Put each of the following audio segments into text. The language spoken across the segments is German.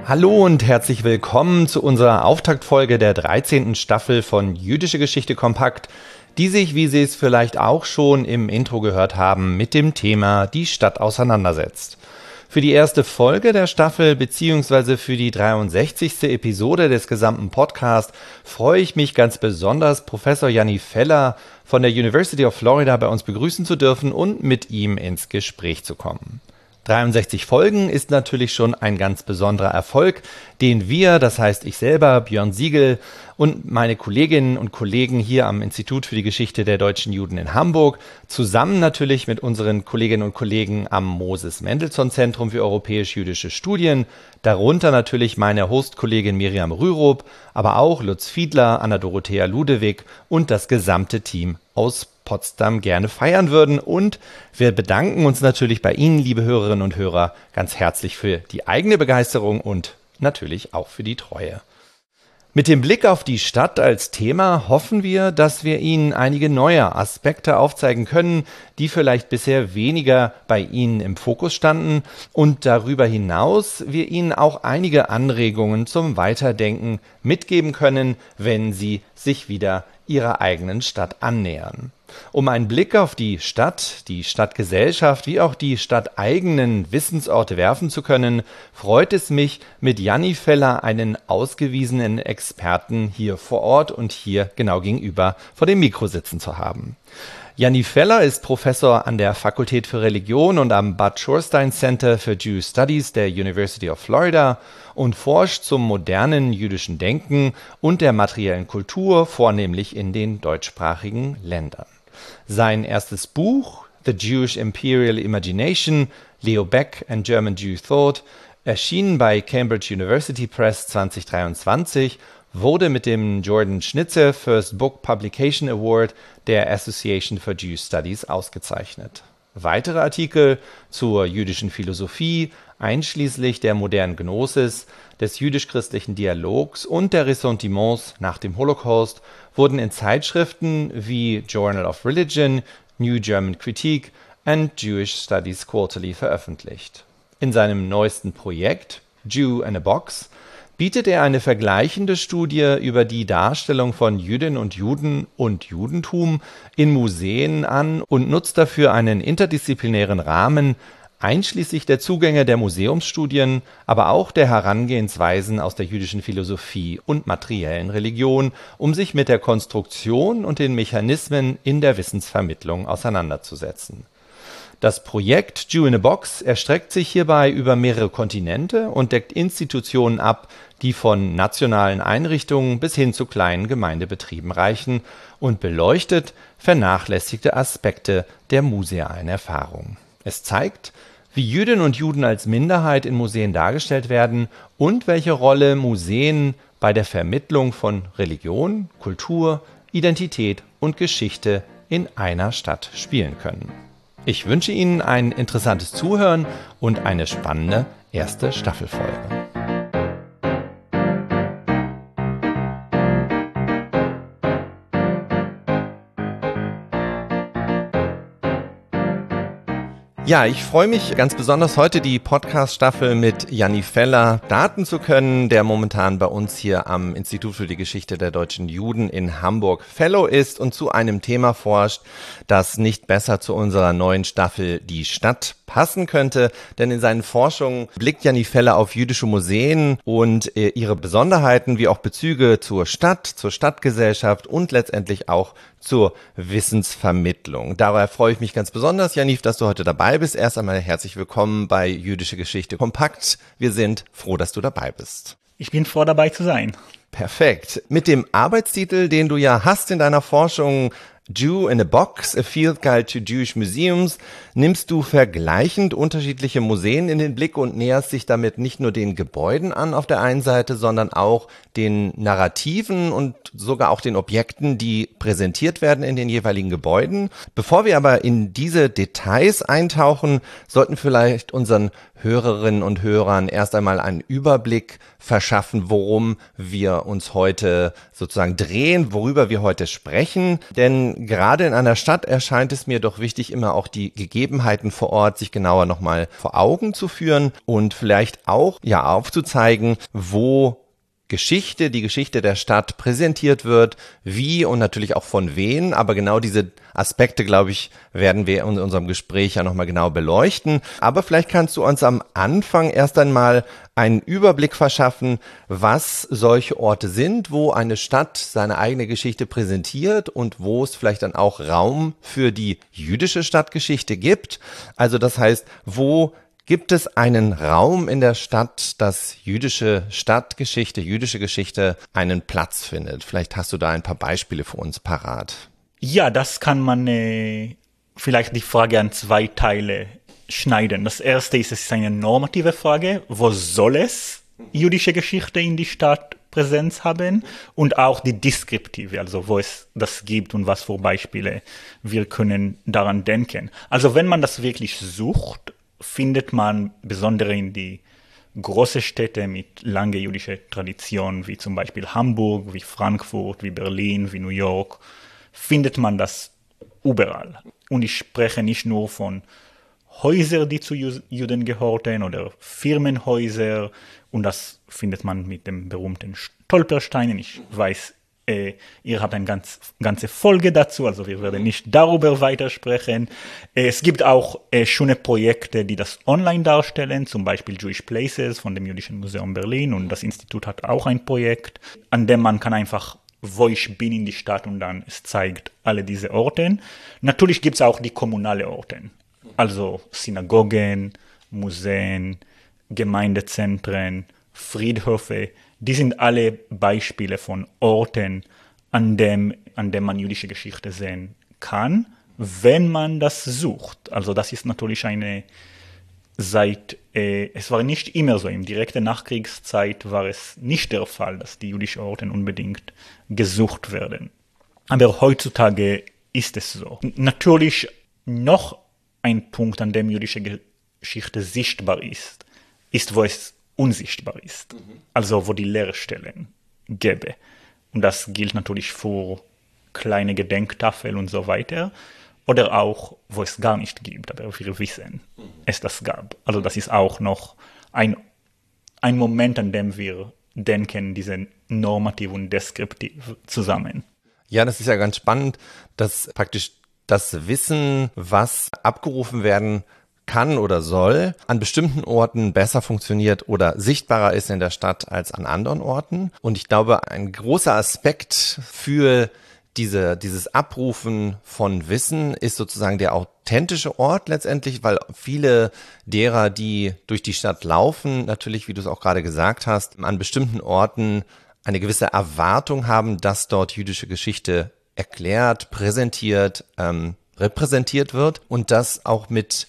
Hallo und herzlich willkommen zu unserer Auftaktfolge der 13. Staffel von Jüdische Geschichte kompakt, die sich, wie Sie es vielleicht auch schon im Intro gehört haben, mit dem Thema die Stadt auseinandersetzt. Für die erste Folge der Staffel bzw. für die 63. Episode des gesamten Podcasts freue ich mich ganz besonders, Professor Janni Feller von der University of Florida bei uns begrüßen zu dürfen und mit ihm ins Gespräch zu kommen. 63 Folgen ist natürlich schon ein ganz besonderer Erfolg, den wir, das heißt ich selber, Björn Siegel und meine Kolleginnen und Kollegen hier am Institut für die Geschichte der deutschen Juden in Hamburg, zusammen natürlich mit unseren Kolleginnen und Kollegen am Moses-Mendelssohn-Zentrum für europäisch-jüdische Studien, darunter natürlich meine Hostkollegin Miriam Rürup, aber auch Lutz Fiedler, Anna-Dorothea Ludewig und das gesamte Team aus Potsdam gerne feiern würden. Und wir bedanken uns natürlich bei Ihnen, liebe Hörerinnen und Hörer, ganz herzlich für die eigene Begeisterung und natürlich auch für die Treue. Mit dem Blick auf die Stadt als Thema hoffen wir, dass wir Ihnen einige neue Aspekte aufzeigen können, die vielleicht bisher weniger bei Ihnen im Fokus standen und darüber hinaus wir Ihnen auch einige Anregungen zum Weiterdenken mitgeben können, wenn Sie sich wieder Ihrer eigenen Stadt annähern. Um einen Blick auf die Stadtgesellschaft wie auch die stadteigenen Wissensorte werfen zu können, freut es mich, mit Janni Feller einen ausgewiesenen Experten hier vor Ort und hier genau gegenüber vor dem Mikro sitzen zu haben. Janni Feller ist Professor an der Fakultät für Religion und am Bud Shorenstein Center for Jewish Studies der University of Florida und forscht zum modernen jüdischen Denken und der materiellen Kultur, vornehmlich in den deutschsprachigen Ländern. Sein erstes Buch, The Jewish Imperial Imagination, Leo Baeck and German Jew Thought, erschienen bei Cambridge University Press 2023, wurde mit dem Jordan Schnitzer First Book Publication Award der Association for Jewish Studies ausgezeichnet. Weitere Artikel zur jüdischen Philosophie, einschließlich der modernen Gnosis, des jüdisch-christlichen Dialogs und der Ressentiments nach dem Holocaust, wurden in Zeitschriften wie Journal of Religion, New German Critique and Jewish Studies Quarterly veröffentlicht. In seinem neuesten Projekt, Jew in a Box, bietet er eine vergleichende Studie über die Darstellung von Jüdinnen und Juden und Judentum in Museen an und nutzt dafür einen interdisziplinären Rahmen, einschließlich der Zugänge der Museumsstudien, aber auch der Herangehensweisen aus der jüdischen Philosophie und materiellen Religion, um sich mit der Konstruktion und den Mechanismen in der Wissensvermittlung auseinanderzusetzen. Das Projekt Jew in a Box erstreckt sich hierbei über mehrere Kontinente und deckt Institutionen ab, die von nationalen Einrichtungen bis hin zu kleinen Gemeindebetrieben reichen und beleuchtet vernachlässigte Aspekte der musealen Erfahrung. Es zeigt, wie Jüdinnen und Juden als Minderheit in Museen dargestellt werden und welche Rolle Museen bei der Vermittlung von Religion, Kultur, Identität und Geschichte in einer Stadt spielen können. Ich wünsche Ihnen ein interessantes Zuhören und eine spannende erste Staffelfolge. Ja, ich freue mich ganz besonders, heute die Podcast-Staffel mit Janni Feller starten zu können, der momentan bei uns hier am Institut für die Geschichte der deutschen Juden in Hamburg Fellow ist und zu einem Thema forscht, das nicht besser zu unserer neuen Staffel Die Stadt passen könnte, denn in seinen Forschungen blickt Janni Feller auf jüdische Museen und ihre Besonderheiten wie auch Bezüge zur Stadt, zur Stadtgesellschaft und letztendlich auch zur Wissensvermittlung. Daher freue ich mich ganz besonders, Janif, dass du heute dabei bist. Erst einmal herzlich willkommen bei Jüdische Geschichte kompakt. Wir sind froh, dass du dabei bist. Ich bin froh, dabei zu sein. Perfekt. Mit dem Arbeitstitel, den du ja hast in deiner Forschung, Jew in a Box, a Field Guide to Jewish Museums, nimmst du vergleichend unterschiedliche Museen in den Blick und näherst dich damit nicht nur den Gebäuden an auf der einen Seite, sondern auch den Narrativen und sogar auch den Objekten, die präsentiert werden in den jeweiligen Gebäuden. Bevor wir aber in diese Details eintauchen, sollten vielleicht unseren Hörerinnen und Hörern erst einmal einen Überblick verschaffen, worum wir uns heute sozusagen drehen, worüber wir heute sprechen. Denn gerade in einer Stadt erscheint es mir doch wichtig, immer auch die Gegebenheiten vor Ort sich genauer nochmal vor Augen zu führen und vielleicht auch ja aufzuzeigen, wo die Geschichte der Stadt präsentiert wird, wie und natürlich auch von wen, aber genau diese Aspekte, glaube ich, werden wir in unserem Gespräch ja nochmal genau beleuchten. Aber vielleicht kannst du uns am Anfang erst einmal einen Überblick verschaffen, was solche Orte sind, wo eine Stadt seine eigene Geschichte präsentiert und wo es vielleicht dann auch Raum für die jüdische Stadtgeschichte gibt. Also das heißt, wo gibt es einen Raum in der Stadt, dass jüdische Stadtgeschichte, jüdische Geschichte einen Platz findet? Vielleicht hast du da ein paar Beispiele für uns parat. Ja, das kann man vielleicht die Frage an 2 Teile schneiden. Das erste ist, es ist eine normative Frage. Wo soll es jüdische Geschichte in die Stadt Präsenz haben? Und auch die deskriptive, also wo es das gibt und was für Beispiele wir können daran denken. Also wenn man das wirklich sucht, findet man besonders in die großen Städte mit langer jüdischer Tradition, wie zum Beispiel Hamburg, wie Frankfurt, wie Berlin, wie New York, findet man das überall. Und ich spreche nicht nur von Häusern, die zu Juden gehörten oder Firmenhäuser, und das findet man mit dem berühmten Stolpersteinen. Ich weiß, ihr habt eine ganze Folge dazu, also wir werden nicht darüber weitersprechen. Es gibt auch schöne Projekte, die das online darstellen, zum Beispiel Jewish Places von dem Jüdischen Museum Berlin, und das Institut hat auch ein Projekt, an dem man kann einfach, wo ich bin in die Stadt, und dann es zeigt alle diese Orte. Natürlich gibt es auch die kommunale Orte, also Synagogen, Museen, Gemeindezentren, Friedhöfe. Die sind alle Beispiele von Orten, an dem man jüdische Geschichte sehen kann, wenn man das sucht. Also das ist natürlich es war nicht immer so, in direkter Nachkriegszeit war es nicht der Fall, dass die jüdischen Orte unbedingt gesucht werden. Aber heutzutage ist es so. Natürlich noch ein Punkt, an dem jüdische Geschichte sichtbar ist, wo es unsichtbar ist. Also wo die Leerstellen gäbe. Und das gilt natürlich für kleine Gedenktafeln und so weiter. Oder auch, wo es gar nicht gibt, aber wir wissen, es das gab. Also das ist auch noch ein Moment, an dem wir denken, diese normativ und deskriptiv zusammen. Ja, das ist ja ganz spannend, dass praktisch das Wissen, was abgerufen werden kann oder soll, an bestimmten Orten besser funktioniert oder sichtbarer ist in der Stadt als an anderen Orten. Und ich glaube, ein großer Aspekt für dieses Abrufen von Wissen ist sozusagen der authentische Ort letztendlich, weil viele derer, die durch die Stadt laufen, natürlich, wie du es auch gerade gesagt hast, an bestimmten Orten eine gewisse Erwartung haben, dass dort jüdische Geschichte erklärt, präsentiert, repräsentiert wird, und das auch mit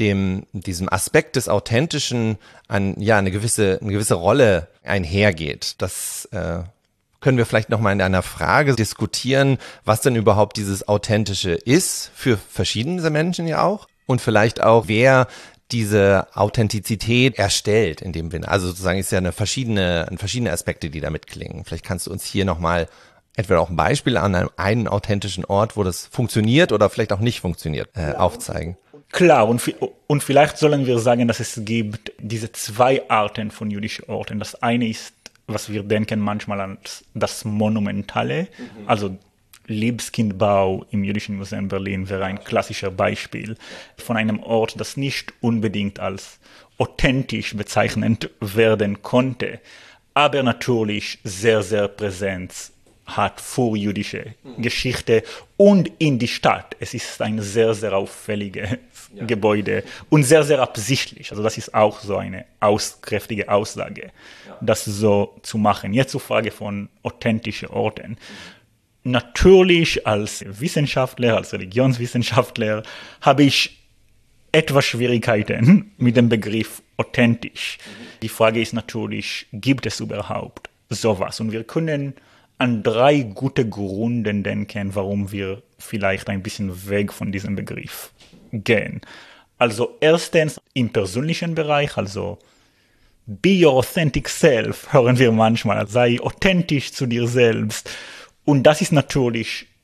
diesem Aspekt des Authentischen eine gewisse Rolle einhergeht. Das können wir vielleicht nochmal in einer Frage diskutieren, was denn überhaupt dieses Authentische ist, für verschiedene Menschen ja auch, und vielleicht auch, wer diese Authentizität erstellt in dem Sinne. Also sozusagen ist ja verschiedene Aspekte, die da mitklingen. Vielleicht kannst du uns hier nochmal entweder auch ein Beispiel an einem authentischen Ort, wo das funktioniert oder vielleicht auch nicht funktioniert, aufzeigen. Klar, und vielleicht sollen wir sagen, dass es gibt diese 2 Arten von jüdischen Orten. Das eine ist, was wir denken manchmal als das Monumentale, also Liebeskindbau im Jüdischen Museum Berlin wäre ein klassischer Beispiel von einem Ort, das nicht unbedingt als authentisch bezeichnet werden konnte, aber natürlich sehr, sehr präsent hat für jüdische Geschichte und in die Stadt. Es ist ein sehr, sehr auffälliges Gebäude und sehr, sehr absichtlich. Also das ist auch so eine kräftige Aussage, das so zu machen. Jetzt zur Frage von authentischen Orten. Natürlich als Wissenschaftler, als Religionswissenschaftler habe ich etwas Schwierigkeiten mit dem Begriff authentisch. Die Frage ist natürlich, gibt es überhaupt sowas? Und wir können an 3 gute Gründe denken, warum wir vielleicht ein bisschen weg von diesem Begriff gehen. Also erstens im persönlichen Bereich, also be your authentic self, hören wir manchmal, sei authentisch zu dir selbst. Und das ist natürlich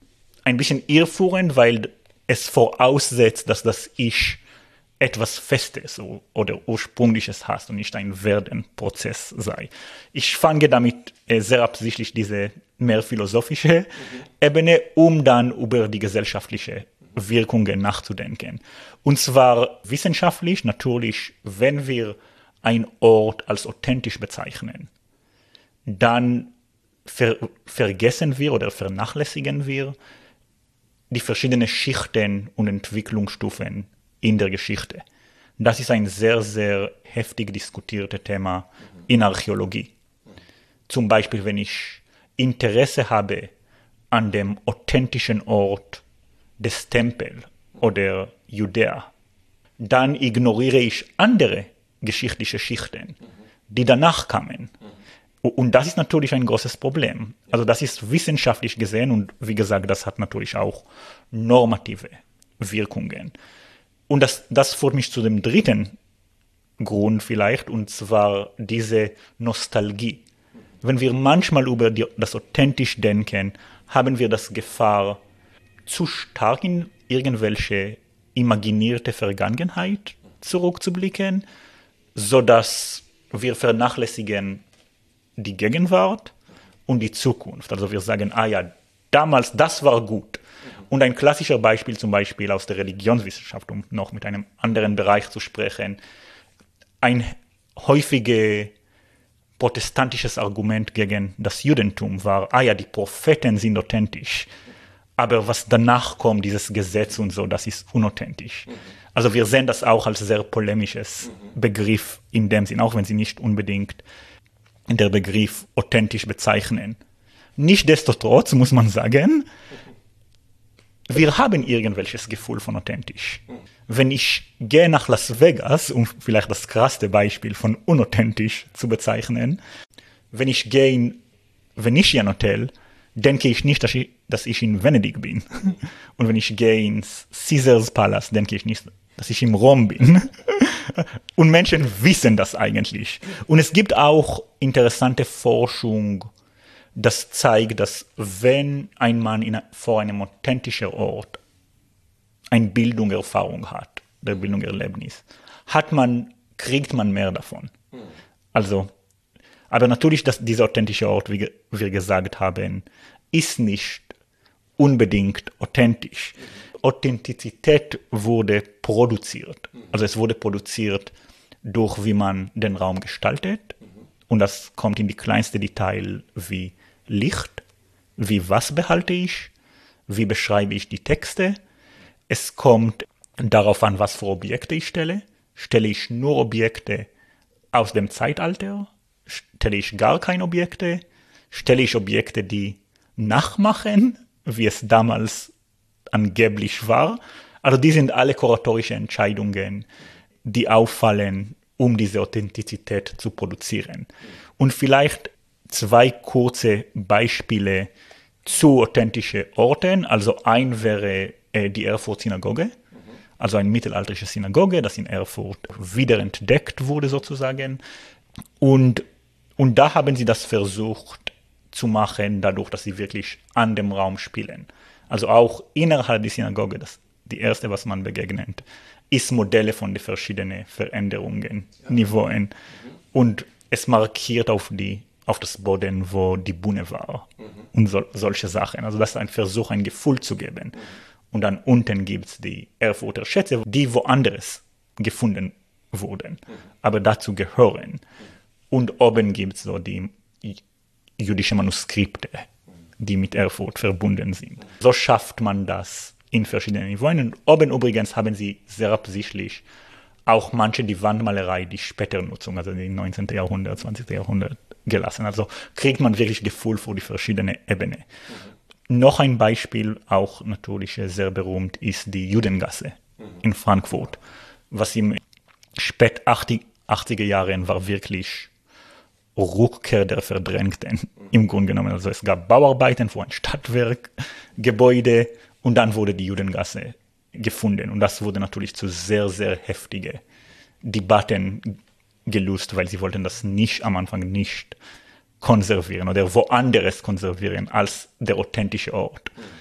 ein bisschen irreführend, weil es voraussetzt, dass das Ich etwas Festes oder Ursprüngliches hast und nicht ein Werdenprozess sei. Ich fange damit sehr absichtlich diese mehr philosophische Ebene, um dann über die gesellschaftliche Wirkungen nachzudenken. Und zwar wissenschaftlich, natürlich, wenn wir einen Ort als authentisch bezeichnen, dann vergessen wir oder vernachlässigen wir die verschiedenen Schichten und Entwicklungsstufen in der Geschichte. Das ist ein sehr, sehr heftig diskutiertes Thema in Archäologie. Zum Beispiel, wenn ich Interesse habe an dem authentischen Ort des Tempels oder Judäa, dann ignoriere ich andere geschichtliche Schichten, die danach kamen. Und das ist natürlich ein großes Problem. Also das ist wissenschaftlich gesehen und wie gesagt, das hat natürlich auch normative Wirkungen. Und das führt mich zu dem dritten Grund vielleicht, und zwar diese Nostalgie. Wenn wir manchmal über das authentisch denken, haben wir das Gefahr, zu stark in irgendwelche imaginierte Vergangenheit zurückzublicken, sodass wir vernachlässigen die Gegenwart und die Zukunft. Also wir sagen, ja, damals, das war gut. Und ein klassischer Beispiel zum Beispiel aus der Religionswissenschaft, um noch mit einem anderen Bereich zu sprechen, ein häufiges protestantisches Argument gegen das Judentum war, ja, die Propheten sind authentisch. Aber was danach kommt, dieses Gesetz und so, das ist unauthentisch. Also wir sehen das auch als sehr polemisches Begriff in dem Sinn, auch wenn sie nicht unbedingt der Begriff authentisch bezeichnen. Nichtsdestotrotz muss man sagen, wir haben irgendwelches Gefühl von authentisch. Wenn ich gehe nach Las Vegas, um vielleicht das krasseste Beispiel von unauthentisch zu bezeichnen, wenn ich gehe in Venetian Hotel, denke ich nicht, dass ich in Venedig bin. Und wenn ich gehe ins Caesars Palace, denke ich nicht, dass ich in Rom bin. Und Menschen wissen das eigentlich. Und es gibt auch interessante Forschung, das zeigt, dass wenn ein Mann vor einem authentischen Ort eine Bildungserfahrung hat, der Bildungserlebnis, kriegt man mehr davon. Also, aber natürlich, dass dieser authentische Ort, wie wir gesagt haben, ist nicht unbedingt authentisch. Authentizität wurde produziert. Also es wurde produziert durch, wie man den Raum gestaltet. Und das kommt in die kleinsten Details wie Licht, wie was behalte ich, wie beschreibe ich die Texte. Es kommt darauf an, was für Objekte ich stelle. Stelle ich nur Objekte aus dem Zeitalter? Stelle ich gar keine Objekte? Stelle ich Objekte, die nachmachen, wie es damals angeblich war? Also die sind alle kuratorische Entscheidungen, die auffallen, um diese Authentizität zu produzieren. Und vielleicht 2 kurze Beispiele zu authentischen Orten. Also ein wäre die Erfurt-Synagoge, also eine mittelalterliche Synagoge, das in Erfurt wiederentdeckt wurde sozusagen. Und da haben sie das versucht zu machen, dadurch, dass sie wirklich an dem Raum spielen. Also auch innerhalb der Synagoge, das die erste, was man begegnet, ist Modelle von den verschiedenen Veränderungen, Niveauen. Und es markiert auf das Boden, wo die Bühne war. Und solche Sachen. Also das ist ein Versuch, ein Gefühl zu geben. Und dann unten gibt es die Erfurter Schätze, die woanders gefunden wurden, aber dazu gehören. Und oben gibt es so die jüdischen Manuskripte, die mit Erfurt verbunden sind. So schafft man das in verschiedenen Niveauen. Und oben übrigens haben sie sehr absichtlich auch manche die Wandmalerei, die spätere Nutzung, also im 19. Jahrhundert, 20. Jahrhundert gelassen. Also kriegt man wirklich Gefühl für die verschiedenen Ebenen. Noch ein Beispiel, auch natürlich sehr berühmt, ist die Judengasse in Frankfurt, was im spät 80er Jahren war wirklich Rückkehr der Verdrängten im Grunde genommen. Also es gab Bauarbeiten für ein Stadtwerkgebäude und dann wurde die Judengasse gefunden. Und das wurde natürlich zu sehr, sehr heftigen Debatten gelöst, weil sie wollten das am Anfang nicht konservieren oder woanders konservieren als der authentische Ort.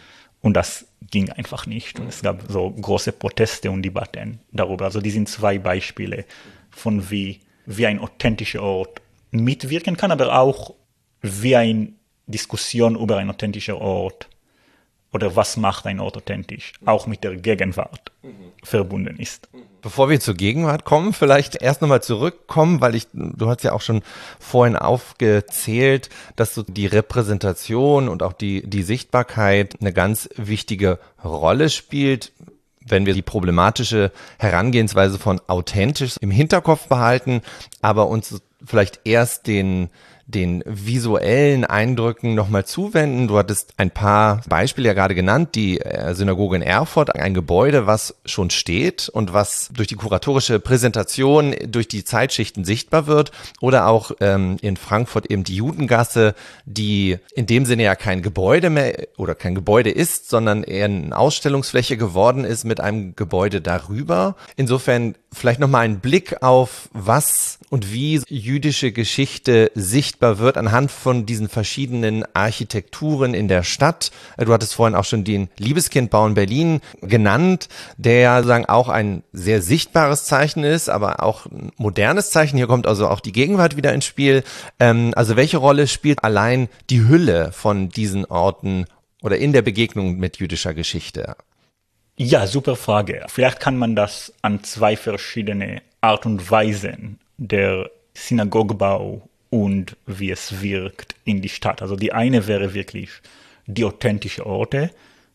Und das ging einfach nicht. Und es gab so große Proteste und Debatten darüber. Also die sind 2 Beispiele von wie ein authentischer Ort mitwirken kann, aber auch wie eine Diskussion über einen authentischen Ort oder was macht ein Ort authentisch, auch mit der Gegenwart verbunden ist. Bevor wir zur Gegenwart kommen, vielleicht erst nochmal zurückkommen, weil du hast ja auch schon vorhin aufgezählt, dass so die Repräsentation und auch die Sichtbarkeit eine ganz wichtige Rolle spielt. Wenn wir die problematische Herangehensweise von authentisch im Hinterkopf behalten, aber uns vielleicht erst den visuellen Eindrücken nochmal zuwenden. Du hattest ein paar Beispiele ja gerade genannt, die Synagoge in Erfurt, ein Gebäude, was schon steht und was durch die kuratorische Präsentation durch die Zeitschichten sichtbar wird, oder auch in Frankfurt eben die Judengasse, die in dem Sinne ja kein Gebäude mehr oder kein Gebäude ist, sondern eher eine Ausstellungsfläche geworden ist mit einem Gebäude darüber. Insofern vielleicht nochmal ein Blick auf was und wie jüdische Geschichte sichtbar wird anhand von diesen verschiedenen Architekturen in der Stadt. Du hattest vorhin auch schon den Liebeskindbau in Berlin genannt, der ja sozusagen auch ein sehr sichtbares Zeichen ist, aber auch ein modernes Zeichen. Hier kommt also auch die Gegenwart wieder ins Spiel. Also welche Rolle spielt allein die Hülle von diesen Orten oder in der Begegnung mit jüdischer Geschichte? Ja, super Frage. Vielleicht kann man das an 2 verschiedene Art und Weisen der Synagogebau und wie es wirkt in die Stadt. Also die eine wäre wirklich die authentische Orte,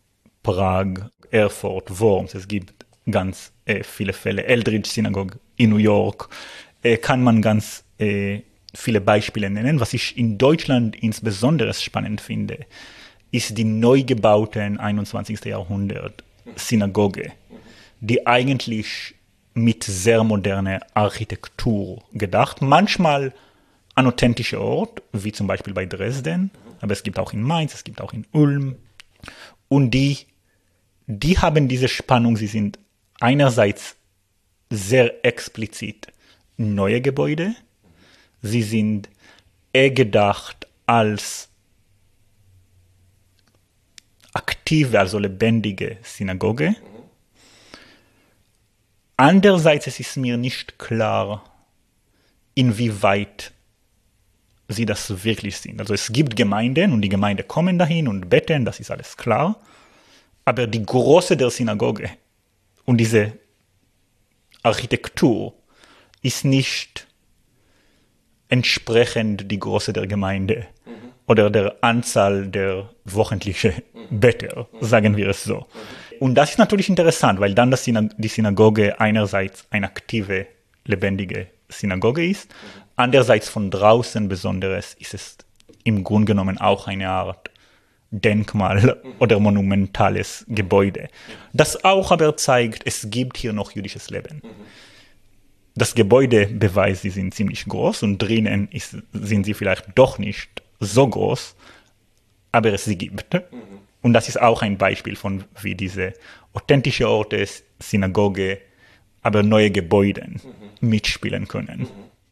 Prag, Erfurt, Worms. Es gibt ganz viele Fälle. Eldridge Synagogue in New York kann man ganz viele Beispiele nennen. Was ich in Deutschland insbesondere spannend finde, ist die neu gebauten 21. Jahrhundert Synagoge, die eigentlich mit sehr moderner Architektur gedacht, manchmal an authentischer Ort, wie zum Beispiel bei Dresden, aber es gibt auch in Mainz, es gibt auch in Ulm. Und die haben diese Spannung, sie sind einerseits sehr explizit neue Gebäude, sie sind gedacht als aktive, also lebendige Synagoge. Andererseits es ist mir nicht klar, inwieweit sie das wirklich sind. Also es gibt Gemeinden und die Gemeinden kommen dahin und beten, das ist alles klar. Aber die Größe der Synagoge und diese Architektur ist nicht entsprechend die Größe der Gemeinde oder der Anzahl der wöchentlichen Beter, sagen wir es so. Und das ist natürlich interessant, weil dann die Synagoge einerseits eine aktive, lebendige Synagoge ist, andererseits von draußen besonderes ist es im Grunde genommen auch eine Art Denkmal oder monumentales Gebäude. Das auch aber zeigt, es gibt hier noch jüdisches Leben. Das Gebäude beweist, sie sind ziemlich groß und drinnen sind sie vielleicht doch nicht so groß, aber es sie gibt. Und das ist auch ein Beispiel von, wie diese authentische Orte, Synagoge, aber neue Gebäude mitspielen können.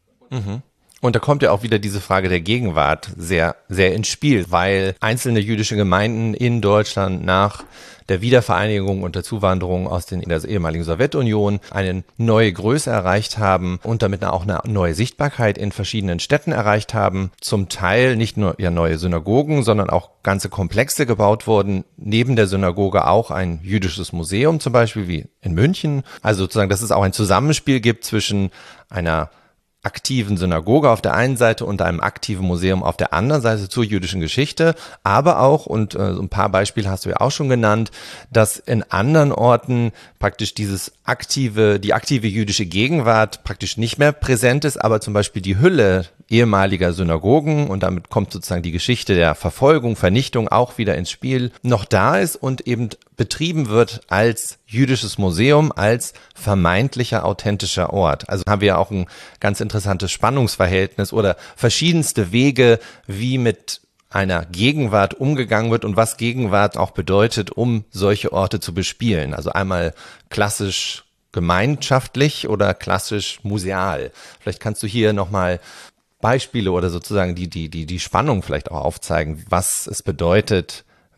Und da kommt ja auch wieder diese Frage der Gegenwart sehr, sehr ins Spiel, weil einzelne jüdische Gemeinden in Deutschland nach der Wiedervereinigung und der Zuwanderung aus der ehemaligen Sowjetunion eine neue Größe erreicht haben und damit auch eine neue Sichtbarkeit in verschiedenen Städten erreicht haben. Zum Teil nicht nur ja neue Synagogen, sondern auch ganze Komplexe gebaut wurden. Neben der Synagoge auch ein jüdisches Museum zum Beispiel wie in München. Also sozusagen, dass es auch ein Zusammenspiel gibt zwischen einer aktiven Synagoge auf der einen Seite und einem aktiven Museum auf der anderen Seite zur jüdischen Geschichte, aber auch, und so ein paar Beispiele hast du ja auch schon genannt, dass in anderen Orten praktisch die aktive jüdische Gegenwart praktisch nicht mehr präsent ist, aber zum Beispiel die Hülle ehemaliger Synagogen, und damit kommt sozusagen die Geschichte der Verfolgung, Vernichtung auch wieder ins Spiel, noch da ist und eben betrieben wird als jüdisches Museum, als vermeintlicher authentischer Ort. Also haben wir auch ein ganz interessantes Spannungsverhältnis oder verschiedenste Wege, wie mit einer Gegenwart umgegangen wird und was Gegenwart auch bedeutet, um solche Orte zu bespielen. Also einmal klassisch gemeinschaftlich oder klassisch museal. Vielleicht kannst du hier nochmal Beispiele oder sozusagen die Spannung vielleicht auch aufzeigen, was es bedeutet,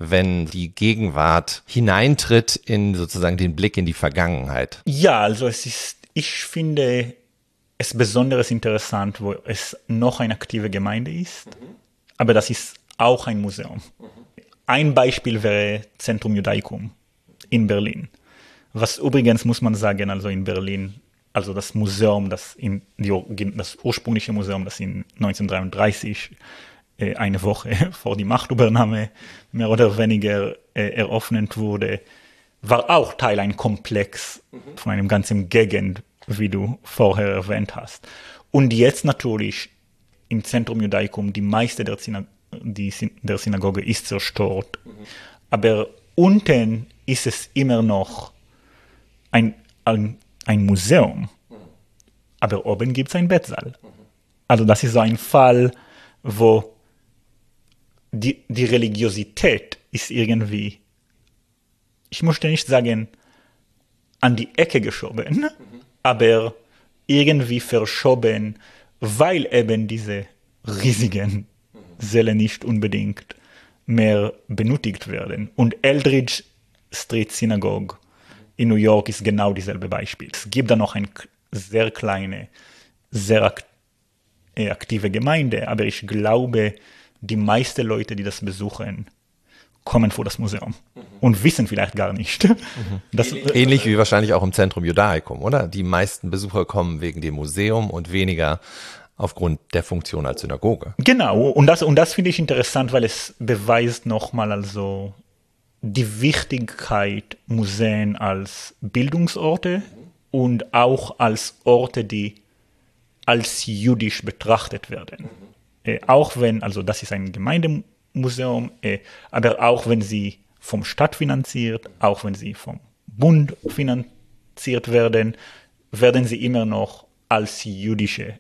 wenn die Gegenwart hineintritt in sozusagen den Blick in die Vergangenheit? Ja, also ich finde es besonders interessant, wo es noch eine aktive Gemeinde ist, aber das ist auch ein Museum. Ein Beispiel wäre Centrum Judaicum in Berlin. Was übrigens, muss man sagen, also in Berlin, also das Museum, das ursprüngliche Museum, das in 1933 eine Woche vor die Machtübernahme mehr oder weniger eröffnet wurde, war auch Teil ein Komplex von einem ganzen Gegend, wie du vorher erwähnt hast. Und jetzt natürlich im Centrum Judaicum, die meiste der Synagoge ist zerstört. Aber unten ist es immer noch ein Museum. Aber oben gibt es einen Bettsaal. Also das ist so ein Fall, wo die Religiosität ist irgendwie, ich möchte nicht sagen, an die Ecke geschoben, aber irgendwie verschoben, weil eben diese riesigen Säle nicht unbedingt mehr benötigt werden. Und Eldridge Street Synagogue in New York ist genau dieselbe Beispiel. Es gibt da noch eine sehr kleine, sehr aktive Gemeinde, aber ich glaube, die meisten Leute, die das besuchen, kommen vor das Museum und wissen vielleicht gar nicht. Ähnlich wie wahrscheinlich auch im Centrum Judaicum, oder? Die meisten Besucher kommen wegen dem Museum und weniger aufgrund der Funktion als Synagoge. Genau, und das finde ich interessant, weil es beweist nochmal also die Wichtigkeit Museen als Bildungsorte und auch als Orte, die als jüdisch betrachtet werden. Auch wenn, also das ist ein Gemeindemuseum, aber auch wenn sie vom Staat finanziert, auch wenn sie vom Bund finanziert werden, werden sie immer noch als jüdische,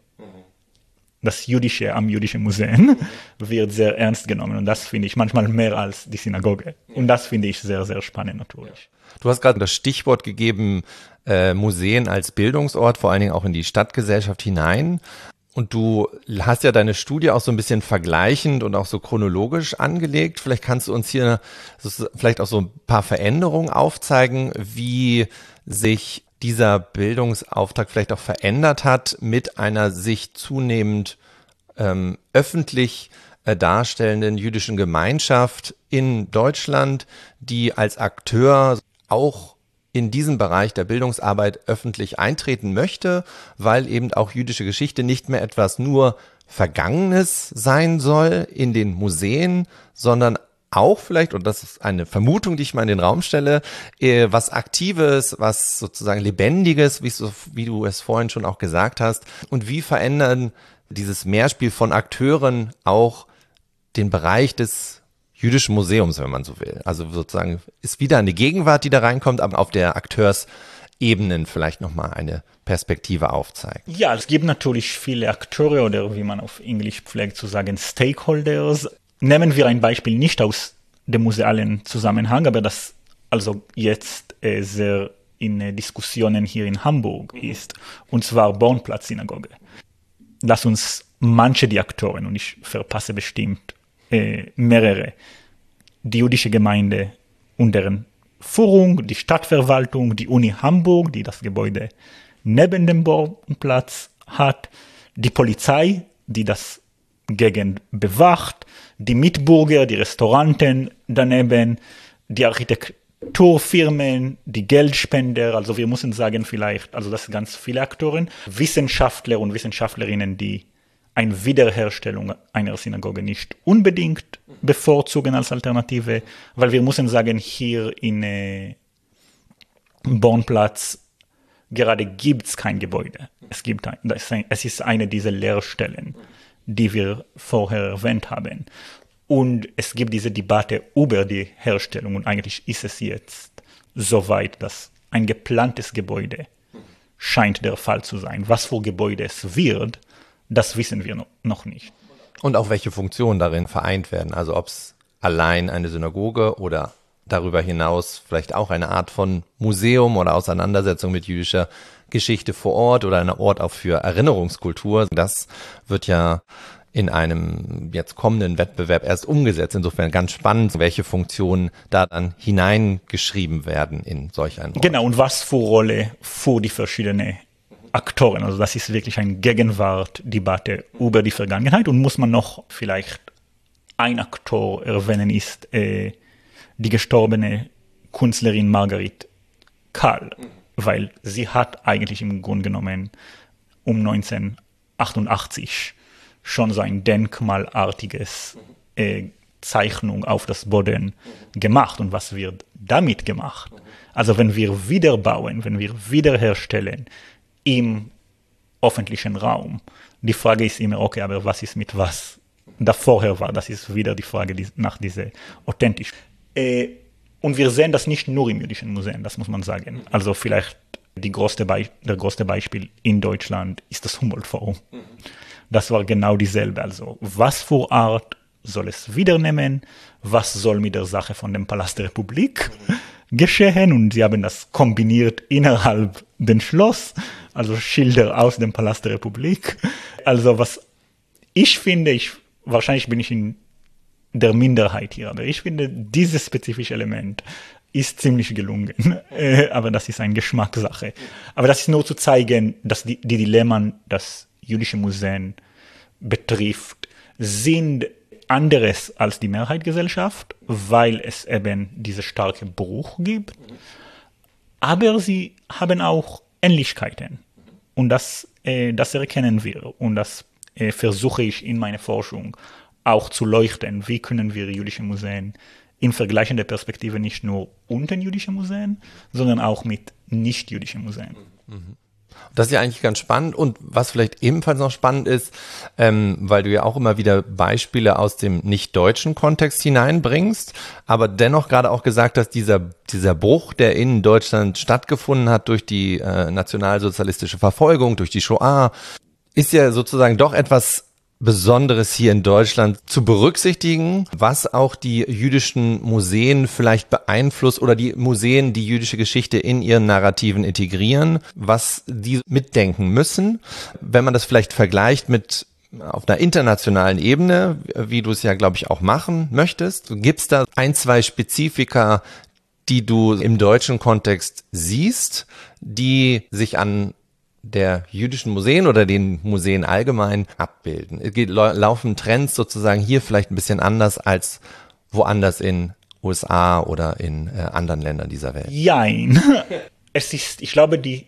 das Jüdische am Jüdischen Museum wird sehr ernst genommen und das finde ich manchmal mehr als die Synagoge. Und das finde ich sehr, sehr spannend natürlich. Du hast gerade das Stichwort gegeben, Museen als Bildungsort, vor allen Dingen auch in die Stadtgesellschaft hinein. Und du hast ja deine Studie auch so ein bisschen vergleichend und auch so chronologisch angelegt. Vielleicht kannst du uns hier vielleicht auch so ein paar Veränderungen aufzeigen, wie sich dieser Bildungsauftrag vielleicht auch verändert hat mit einer sich zunehmend öffentlich darstellenden jüdischen Gemeinschaft in Deutschland, die als Akteur auch in diesem Bereich der Bildungsarbeit öffentlich eintreten möchte, weil eben auch jüdische Geschichte nicht mehr etwas nur Vergangenes sein soll in den Museen, sondern auch vielleicht, und das ist eine Vermutung, die ich mal in den Raum stelle, was Aktives, was sozusagen Lebendiges, wie du es vorhin schon auch gesagt hast. Und wie verändern dieses Mehrspiel von Akteuren auch den Bereich des Jüdischen Museums, wenn man so will. Also sozusagen ist wieder eine Gegenwart, die da reinkommt, aber auf der Akteursebenen vielleicht nochmal eine Perspektive aufzeigt. Ja, es gibt natürlich viele Akteure oder wie man auf Englisch pflegt zu sagen, Stakeholders. Nehmen wir ein Beispiel nicht aus dem musealen Zusammenhang, aber das also jetzt sehr in Diskussionen hier in Hamburg ist, und zwar Bornplatz-Synagoge. Lass uns manche die Akteure, und ich verpasse bestimmt mehrere, die jüdische Gemeinde und deren Führung, die Stadtverwaltung, die Uni Hamburg, die das Gebäude neben dem Bornplatz hat, die Polizei, die das Gegend bewacht, die Mitbürger, die Restauranten daneben, die Architekturfirmen, die Geldspender, also wir müssen sagen vielleicht, also das sind ganz viele Akteure, Wissenschaftler und Wissenschaftlerinnen, die eine Wiederherstellung einer Synagoge nicht unbedingt bevorzugen als Alternative, weil wir müssen sagen, hier in Bornplatz gerade gibt es kein Gebäude. Es ist eine dieser Leerstellen, die wir vorher erwähnt haben. Und es gibt diese Debatte über die Herstellung und eigentlich ist es jetzt soweit, dass ein geplantes Gebäude scheint der Fall zu sein. Was für Gebäude es wird, das wissen wir noch nicht. Und auch welche Funktionen darin vereint werden. Also ob es allein eine Synagoge oder darüber hinaus vielleicht auch eine Art von Museum oder Auseinandersetzung mit jüdischer Geschichte vor Ort oder ein Ort auch für Erinnerungskultur. Das wird ja in einem jetzt kommenden Wettbewerb erst umgesetzt. Insofern ganz spannend, welche Funktionen da dann hineingeschrieben werden in solch ein Wort. Genau, und was für Rolle für die verschiedenen Aktoren. Also das ist wirklich eine Gegenwartdebatte über die Vergangenheit. Und muss man noch vielleicht ein Aktor erwähnen, ist die gestorbene Künstlerin Margaret Karl, weil sie hat eigentlich im Grunde genommen um 1988 schon so ein denkmalartiges Zeichnung auf das Boden gemacht. Und was wird damit gemacht? Also wenn wir wiederbauen, wenn wir wiederherstellen im öffentlichen Raum, die Frage ist immer, okay, aber was ist mit was da vorher war? Das ist wieder die Frage nach dieser authentisch. Und wir sehen das nicht nur im Jüdischen Museum, das muss man sagen. Also vielleicht der größte Beispiel in Deutschland ist das Humboldt-Forum. Das war genau dieselbe. Also was für Art soll es wiedernehmen? Was soll mit der Sache von dem Palast der Republik geschehen? Und sie haben das kombiniert innerhalb des Schloss, also Schilder aus dem Palast der Republik. Also was ich finde, wahrscheinlich bin ich in der Minderheit hier, aber ich finde, dieses spezifische Element ist ziemlich gelungen. Aber das ist eine Geschmackssache. Aber das ist nur zu zeigen, dass die Dilemmen, das jüdische Museum betrifft, sind anderes als die Mehrheitsgesellschaft, weil es eben diese starke Bruch gibt. Aber sie haben auch Ähnlichkeiten. Und das erkennen wir. Und das versuche ich in meiner Forschung auch zu leuchten. Wie können wir jüdische Museen in vergleichender Perspektive nicht nur unter jüdischen Museen, sondern auch mit nicht-jüdischen Museen. Das ist ja eigentlich ganz spannend und was vielleicht ebenfalls noch spannend ist, weil du ja auch immer wieder Beispiele aus dem nicht-deutschen Kontext hineinbringst, aber dennoch gerade auch gesagt hast, dieser Bruch, der in Deutschland stattgefunden hat durch die nationalsozialistische Verfolgung, durch die Shoah, ist ja sozusagen doch etwas Besonderes hier in Deutschland zu berücksichtigen, was auch die jüdischen Museen vielleicht beeinflusst oder die Museen die jüdische Geschichte in ihren Narrativen integrieren, was die mitdenken müssen. Wenn man das vielleicht vergleicht mit auf einer internationalen Ebene, wie du es ja, glaube ich, auch machen möchtest, gibt es da ein, zwei Spezifika, die du im deutschen Kontext siehst, die sich an der jüdischen Museen oder den Museen allgemein abbilden? Laufen Trends sozusagen hier vielleicht ein bisschen anders als woanders in USA oder in anderen Ländern dieser Welt? Jein. Ich glaube, die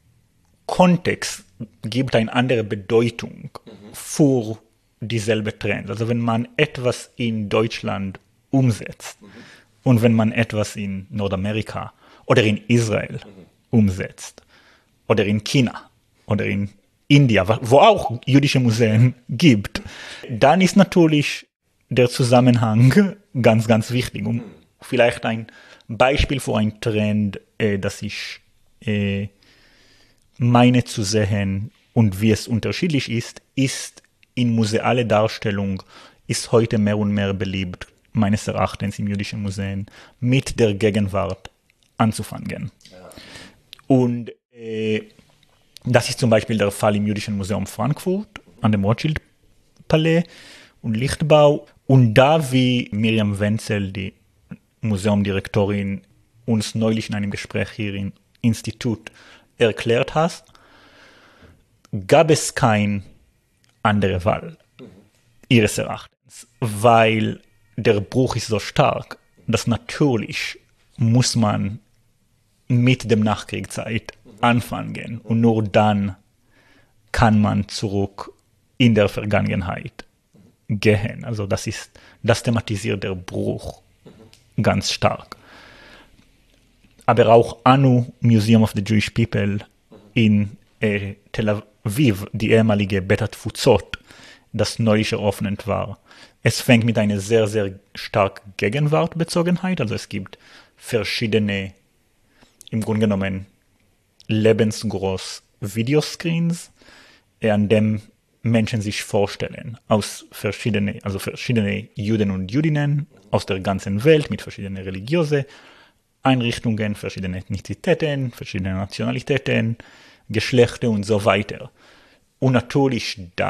Kontext gibt eine andere Bedeutung für dieselbe Trend. Also wenn man etwas in Deutschland umsetzt und wenn man etwas in Nordamerika oder in Israel umsetzt, oder in China oder in India, wo auch jüdische Museen gibt, dann ist natürlich der Zusammenhang ganz, ganz wichtig. Und vielleicht ein Beispiel für einen Trend, das ich meine zu sehen und wie es unterschiedlich ist in museale Darstellung, ist heute mehr und mehr beliebt, meines Erachtens im jüdischen Museum, mit der Gegenwart anzufangen. Ja. Und das ist zum Beispiel der Fall im Jüdischen Museum Frankfurt, an dem Rothschild-Palais und Lichtbau. Und da, wie Miriam Wenzel, die Museumdirektorin, uns neulich in einem Gespräch hier im Institut erklärt hat, gab es keine andere Wahl, ihres Erachtens, weil der Bruch ist so stark, dass natürlich muss man mit dem Nachkriegszeit anfangen und nur dann kann man zurück in der Vergangenheit gehen. Also das thematisiert der Bruch ganz stark. Aber auch ANU, Museum of the Jewish People in Tel Aviv, die ehemalige Bet HaTfutzot, das neulich eröffnet war. Es fängt mit einer sehr, sehr starken Gegenwartbezogenheit. Also es gibt verschiedene, im Grunde genommen, lebensgroß Videoscreens, an dem Menschen sich vorstellen, aus verschiedene Juden und Jüdinnen aus der ganzen Welt mit verschiedenen religiösen Einrichtungen, verschiedene Ethnizitäten, verschiedene Nationalitäten, Geschlechter und so weiter. Und natürlich da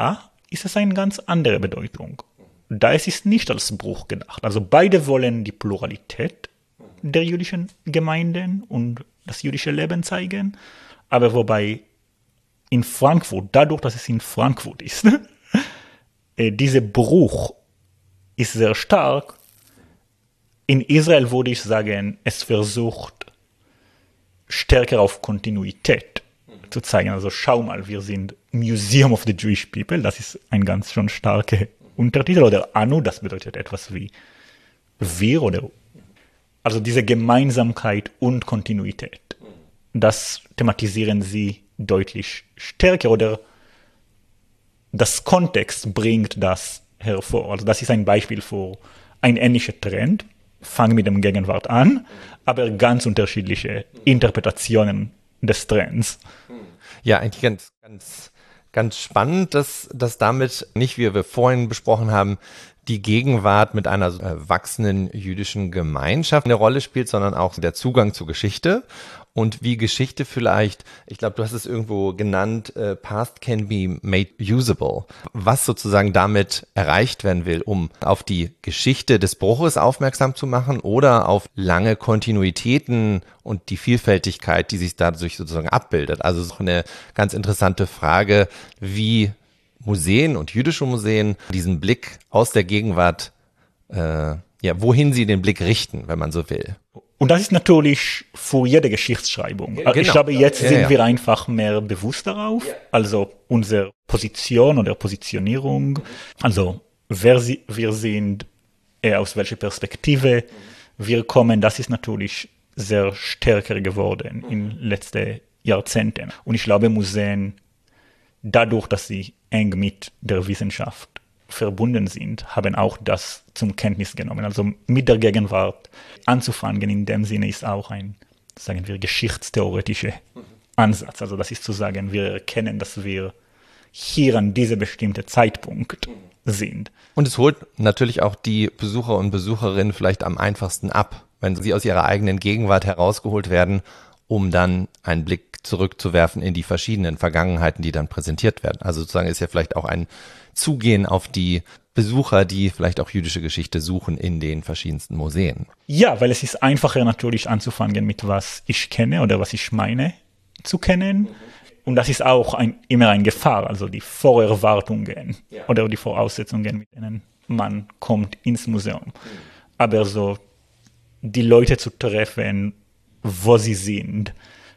ist es eine ganz andere Bedeutung. Da es ist nicht als Bruch gedacht. Also beide wollen die Pluralität der jüdischen Gemeinden und das jüdische Leben zeigen, aber wobei in Frankfurt, dadurch, dass es in Frankfurt ist, dieser Bruch ist sehr stark. In Israel würde ich sagen, es versucht stärker auf Kontinuität zu zeigen. Also schau mal, wir sind Museum of the Jewish People, das ist ein ganz schon starker Untertitel, oder Anu, das bedeutet etwas wie wir, oder also diese Gemeinsamkeit und Kontinuität. Das thematisieren sie deutlich stärker, oder das Kontext bringt das hervor. Also das ist ein Beispiel für ein ähnlicher Trend. Fang mit dem Gegenwart an, aber ganz unterschiedliche Interpretationen des Trends. Ja, eigentlich ganz spannend, dass damit nicht, wie wir vorhin besprochen haben, die Gegenwart mit einer wachsenden jüdischen Gemeinschaft eine Rolle spielt, sondern auch der Zugang zur Geschichte und wie Geschichte vielleicht, ich glaube, du hast es irgendwo genannt, past can be made usable, was sozusagen damit erreicht werden will, um auf die Geschichte des Bruches aufmerksam zu machen oder auf lange Kontinuitäten und die Vielfältigkeit, die sich dadurch sozusagen abbildet. Also so eine ganz interessante Frage, wie Museen und jüdische Museen diesen Blick aus der Gegenwart, wohin sie den Blick richten, wenn man so will. Und das ist natürlich für jede Geschichtsschreibung. Genau. Ich glaube, jetzt sind wir einfach mehr bewusst darauf, also unsere Position oder Positionierung, also wer wir sind, aus welcher Perspektive wir kommen, das ist natürlich sehr stärker geworden in den letzten Jahrzehnten. Und ich glaube, Museen, dadurch, dass sie eng mit der Wissenschaft verbunden sind, haben auch das zum Kenntnis genommen. Also mit der Gegenwart anzufangen, in dem Sinne ist auch ein, sagen wir, geschichtstheoretischer Ansatz. Also das ist zu sagen, wir erkennen, dass wir hier an diesem bestimmten Zeitpunkt sind. Und es holt natürlich auch die Besucher und Besucherinnen vielleicht am einfachsten ab, wenn sie aus ihrer eigenen Gegenwart herausgeholt werden, um dann einen Blick zurückzuwerfen in die verschiedenen Vergangenheiten, die dann präsentiert werden. Also sozusagen ist ja vielleicht auch ein Zugehen auf die Besucher, die vielleicht auch jüdische Geschichte suchen in den verschiedensten Museen. Ja, weil es ist einfacher natürlich anzufangen mit was ich kenne oder was ich meine zu kennen. Und das ist auch immer eine Gefahr, also die Vorerwartungen oder die Voraussetzungen, mit denen man kommt ins Museum. Aber so die Leute zu treffen, wo sie sind,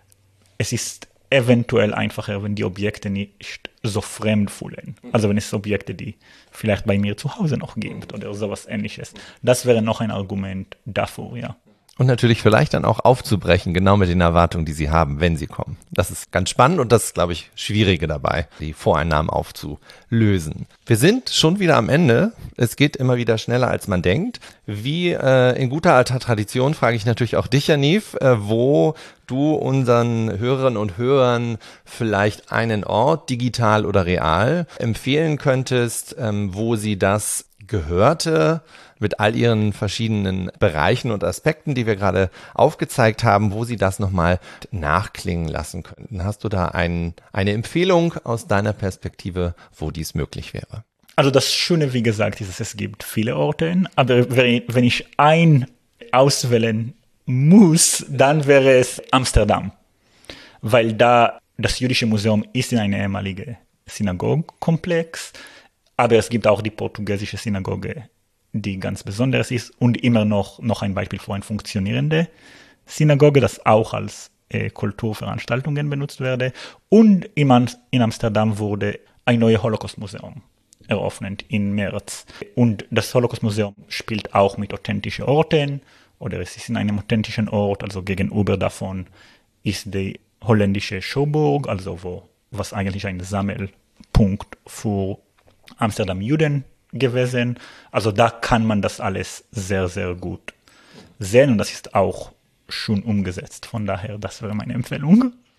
es ist eventuell einfacher, wenn die Objekte nicht so fremd fühlen. Also wenn es Objekte, die vielleicht bei mir zu Hause noch gibt oder sowas Ähnliches. Das wäre noch ein Argument dafür, ja. Und natürlich vielleicht dann auch aufzubrechen, genau mit den Erwartungen, die sie haben, wenn sie kommen. Das ist ganz spannend und das ist, glaube ich, Schwierige dabei, die Voreinnahmen aufzulösen. Wir sind schon wieder am Ende. Es geht immer wieder schneller, als man denkt. Wie in guter alter Tradition frage ich natürlich auch dich, Yaniv, wo du unseren Hörerinnen und Hörern vielleicht einen Ort, digital oder real, empfehlen könntest, wo sie das Gehörte mit all ihren verschiedenen Bereichen und Aspekten, die wir gerade aufgezeigt haben, wo sie das nochmal nachklingen lassen könnten. Hast du da eine Empfehlung aus deiner Perspektive, wo dies möglich wäre? Also das Schöne, wie gesagt, ist, dass es gibt viele Orte, aber wenn ich einen auswählen muss, dann wäre es Amsterdam, weil da das Jüdische Museum ist in einem ehemaligen Synagogenkomplex, aber es gibt auch die portugiesische Synagoge, die ganz besonders ist und immer noch ein Beispiel für eine funktionierende Synagoge, das auch als Kulturveranstaltungen benutzt werde. Und in Amsterdam wurde ein neues Holocaust-Museum eröffnet im März. Und das Holocaust-Museum spielt auch mit authentischen Orten oder es ist in einem authentischen Ort, also gegenüber davon ist die holländische Schouwburg, also was eigentlich ein Sammelpunkt für Amsterdam-Juden gewesen. Also da kann man das alles sehr, sehr gut sehen und das ist auch schon umgesetzt. Von daher, das wäre meine Empfehlung.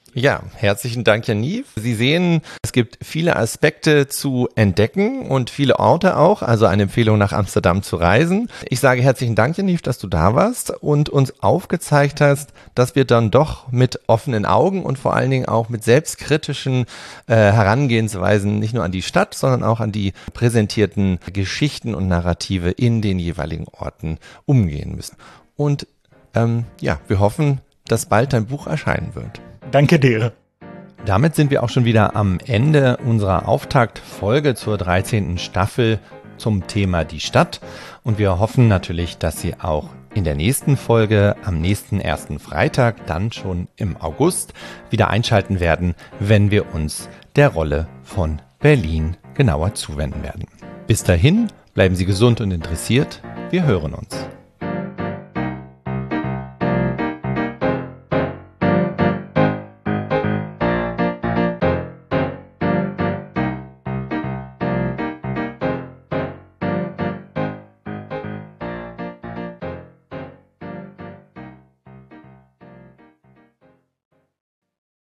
Ja, herzlichen Dank, Yaniv. Sie sehen, es gibt viele Aspekte zu entdecken und viele Orte auch, also eine Empfehlung nach Amsterdam zu reisen. Ich sage herzlichen Dank, Yaniv, dass du da warst und uns aufgezeigt hast, dass wir dann doch mit offenen Augen und vor allen Dingen auch mit selbstkritischen Herangehensweisen nicht nur an die Stadt, sondern auch an die präsentierten Geschichten und Narrative in den jeweiligen Orten umgehen müssen. Und wir hoffen, dass bald dein Buch erscheinen wird. Danke dir. Damit sind wir auch schon wieder am Ende unserer Auftaktfolge zur 13. Staffel zum Thema die Stadt. Und wir hoffen natürlich, dass Sie auch in der nächsten Folge am nächsten ersten Freitag, dann schon im August, wieder einschalten werden, wenn wir uns der Rolle von Berlin genauer zuwenden werden. Bis dahin, bleiben Sie gesund und interessiert. Wir hören uns.